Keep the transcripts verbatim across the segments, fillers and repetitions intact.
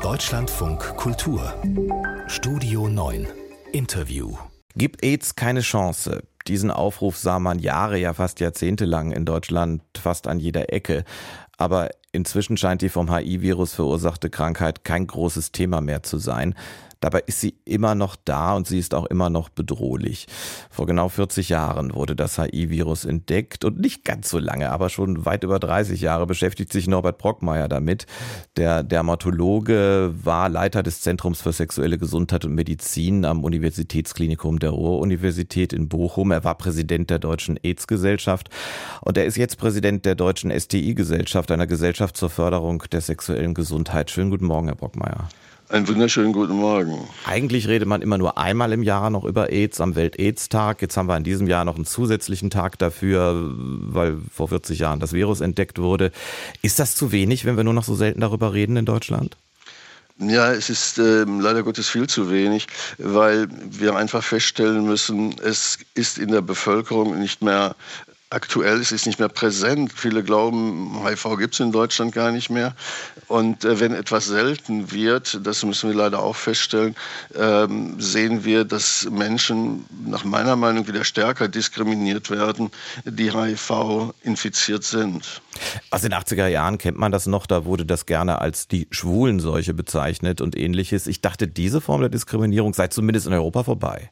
Deutschlandfunk Kultur Studio neun Interview. Gib AIDS keine Chance. Diesen Aufruf sah man Jahre, ja fast jahrzehntelang in Deutschland fast an jeder Ecke. Aber inzwischen scheint die vom H I-Virus verursachte Krankheit kein großes Thema mehr zu sein. Dabei ist sie immer noch da und sie ist auch immer noch bedrohlich. Vor genau vierzig Jahren wurde das H I-Virus entdeckt und nicht ganz so lange, aber schon weit über dreißig Jahre beschäftigt sich Norbert Brockmeier damit. Der Dermatologe war Leiter des Zentrums für sexuelle Gesundheit und Medizin am Universitätsklinikum der Ruhr-Universität in Bochum. Er war Präsident der Deutschen AIDS-Gesellschaft und er ist jetzt Präsident der Deutschen S T I-Gesellschaft, einer Gesellschaft zur Förderung der sexuellen Gesundheit. Schönen guten Morgen, Herr Brockmeier. Einen wunderschönen guten Morgen. Eigentlich redet man immer nur einmal im Jahr noch über AIDS am Welt-AIDS-Tag. Jetzt haben wir in diesem Jahr noch einen zusätzlichen Tag dafür, weil vor vierzig Jahren das Virus entdeckt wurde. Ist das zu wenig, wenn wir nur noch so selten darüber reden in Deutschland? Ja, es ist äh, leider Gottes viel zu wenig, weil wir einfach feststellen müssen, es ist in der Bevölkerung nicht mehr aktuell, es ist nicht mehr präsent. Viele glauben, H I V gibt es in Deutschland gar nicht mehr. Und äh, wenn etwas selten wird, das müssen wir leider auch feststellen, ähm, sehen wir, dass Menschen nach meiner Meinung wieder stärker diskriminiert werden, die H I V infiziert sind. Aus den achtziger Jahren kennt man das noch, da wurde das gerne als die Schwulenseuche bezeichnet und ähnliches. Ich dachte, diese Form der Diskriminierung sei zumindest in Europa vorbei.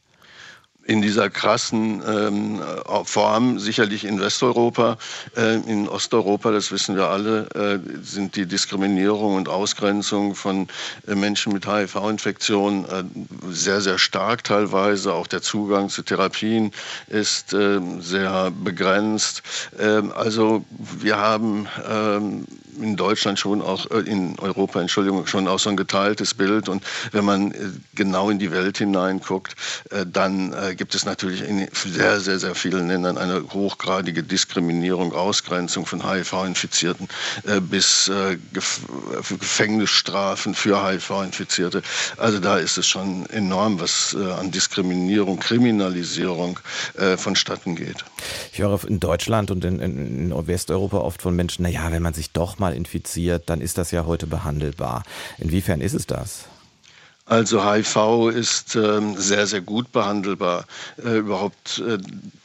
In dieser krassen ähm, Form, sicherlich in Westeuropa, äh, in Osteuropa, das wissen wir alle, äh, sind die Diskriminierung und Ausgrenzung von äh, Menschen mit H I V-Infektion äh, sehr, sehr stark teilweise. Auch der Zugang zu Therapien ist äh, sehr begrenzt. Äh, also wir haben äh, in Deutschland schon auch, in Europa, Entschuldigung, schon auch so ein geteiltes Bild. Und wenn man genau in die Welt hineinguckt, dann gibt es natürlich in sehr, sehr, sehr vielen Ländern eine hochgradige Diskriminierung, Ausgrenzung von H I V-Infizierten bis Gefängnisstrafen für H I V-Infizierte. Also da ist es schon enorm, was an Diskriminierung, Kriminalisierung vonstatten geht. Ich höre in Deutschland und in, in Westeuropa oft von Menschen, naja, wenn man sich doch mal infiziert, dann ist das ja heute behandelbar. Inwiefern ist es das? Also H I V ist äh, sehr, sehr gut behandelbar. Äh, überhaupt äh,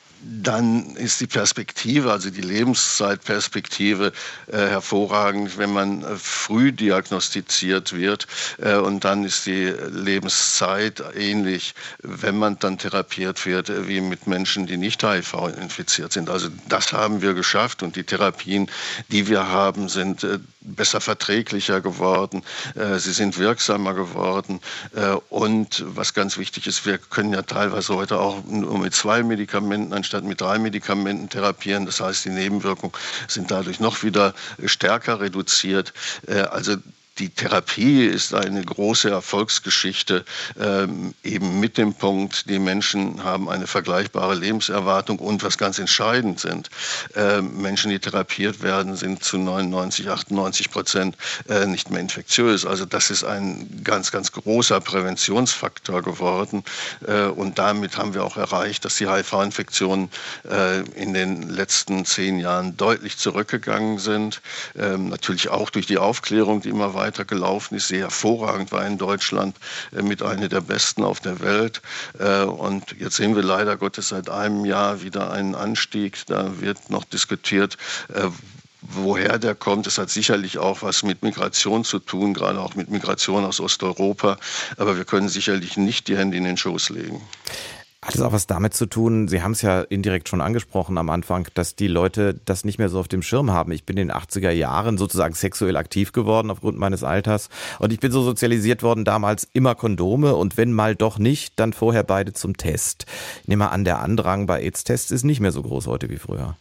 dann ist die Perspektive, also die Lebenszeitperspektive äh, hervorragend, wenn man äh, früh diagnostiziert wird. Äh, und dann ist die Lebenszeit ähnlich, wenn man dann therapiert wird, äh, wie mit Menschen, die nicht H I V infiziert sind. Also das haben wir geschafft und die Therapien, die wir haben, sind äh, besser verträglicher geworden. Äh, sie sind wirksamer geworden. Äh, und was ganz wichtig ist, wir können ja teilweise heute auch nur mit zwei Medikamenten anstatt mit drei Medikamenten therapieren. Das heißt, die Nebenwirkungen sind dadurch noch wieder stärker reduziert. Also die Therapie ist eine große Erfolgsgeschichte, ähm, eben mit dem Punkt, die Menschen haben eine vergleichbare Lebenserwartung und was ganz entscheidend sind, äh, Menschen, die therapiert werden, sind zu neunundneunzig, achtundneunzig Prozent äh, nicht mehr infektiös. Also das ist ein ganz, ganz großer Präventionsfaktor geworden äh, und damit haben wir auch erreicht, dass die H I V-Infektionen äh, in den letzten zehn Jahren deutlich zurückgegangen sind. Ähm, natürlich auch durch die Aufklärung, die immer weiter weiter gelaufen ist, sehr hervorragend war in Deutschland, äh, mit einer der besten auf der Welt. Äh, und jetzt sehen wir leider Gottes seit einem Jahr wieder einen Anstieg. Da wird noch diskutiert, äh, woher der kommt. Das hat sicherlich auch was mit Migration zu tun, gerade auch mit Migration aus Osteuropa. Aber wir können sicherlich nicht die Hände in den Schoß legen. Hat es auch was damit zu tun, Sie haben es ja indirekt schon angesprochen am Anfang, dass die Leute das nicht mehr so auf dem Schirm haben. Ich bin in den achtziger Jahren sozusagen sexuell aktiv geworden aufgrund meines Alters und ich bin so sozialisiert worden, damals immer Kondome und wenn mal doch nicht, dann vorher beide zum Test. Ich nehme mal an, der Andrang bei AIDS-Tests ist nicht mehr so groß heute wie früher.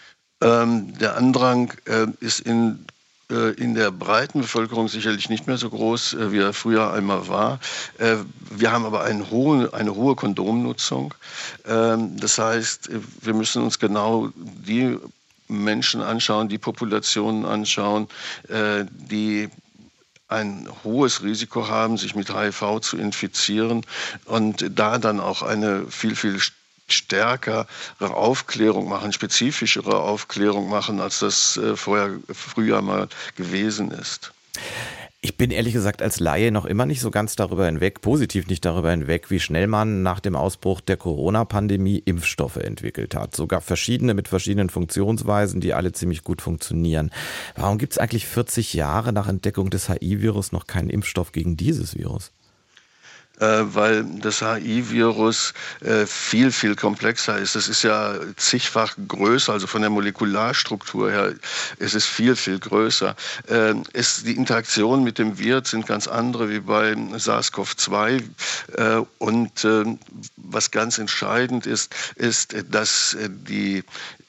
Ähm, der Andrang äh, ist in in der breiten Bevölkerung sicherlich nicht mehr so groß, wie er früher einmal war. Wir haben aber eine hohe, eine hohe Kondomnutzung. Das heißt, wir müssen uns genau die Menschen anschauen, die Populationen anschauen, die ein hohes Risiko haben, sich mit H I V zu infizieren und da dann auch eine viel, viel stärkere Aufklärung machen, spezifischere Aufklärung machen, als das äh, vorher früher mal gewesen ist. Ich bin ehrlich gesagt als Laie noch immer nicht so ganz darüber hinweg, positiv nicht darüber hinweg, wie schnell man nach dem Ausbruch der Corona-Pandemie Impfstoffe entwickelt hat. Sogar verschiedene mit verschiedenen Funktionsweisen, die alle ziemlich gut funktionieren. Warum gibt es eigentlich vierzig Jahre nach Entdeckung des H I-Virus noch keinen Impfstoff gegen dieses Virus? Weil das H I-Virus viel, viel komplexer ist. Es ist ja zigfach größer, also von der Molekularstruktur her ist es viel, viel größer. Es, die Interaktionen mit dem Wirt sind ganz andere wie bei SARS-CoV zwei. Und was ganz entscheidend ist, ist, dass die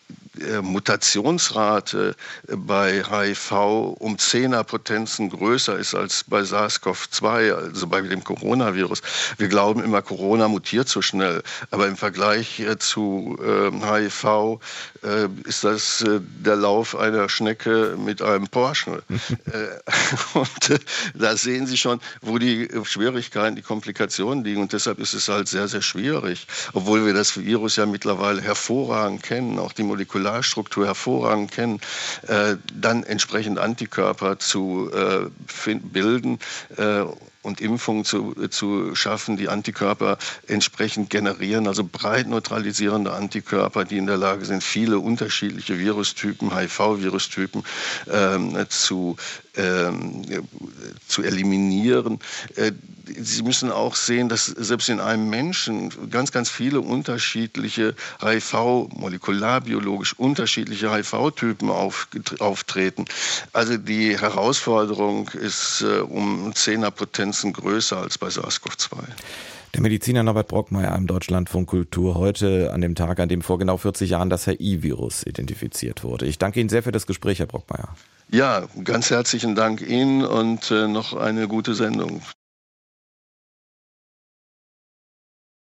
Mutationsrate bei H I V um Zehnerpotenzen größer ist als bei SARS-CoV zwei, also bei dem Coronavirus. Wir glauben immer, Corona mutiert so schnell, aber im Vergleich zu äh, H I V äh, ist das äh, der Lauf einer Schnecke mit einem Porsche. äh, und äh, da sehen Sie schon, wo die Schwierigkeiten, die Komplikationen liegen, und deshalb ist es halt sehr, sehr schwierig, obwohl wir das Virus ja mittlerweile hervorragend kennen, auch die Molekularstruktur hervorragend kennen, äh, dann entsprechend Antikörper zu äh, bilden äh, und Impfungen zu, zu schaffen, die Antikörper entsprechend generieren, also breit neutralisierende Antikörper, die in der Lage sind, viele unterschiedliche Virustypen, H I V-Virustypen ähm, zu, ähm, zu eliminieren. Äh, Sie müssen auch sehen, dass selbst in einem Menschen ganz, ganz viele unterschiedliche H I V, molekularbiologisch unterschiedliche H I V-Typen auf, auftreten. Also die Herausforderung ist äh, um Zehnerpotenzen größer als bei SARS-CoV zwei. Der Mediziner Norbert Brockmeier im Deutschlandfunk Kultur heute an dem Tag, an dem vor genau vierzig Jahren das H I-Virus identifiziert wurde. Ich danke Ihnen sehr für das Gespräch, Herr Brockmeier. Ja, ganz herzlichen Dank Ihnen und äh, noch eine gute Sendung.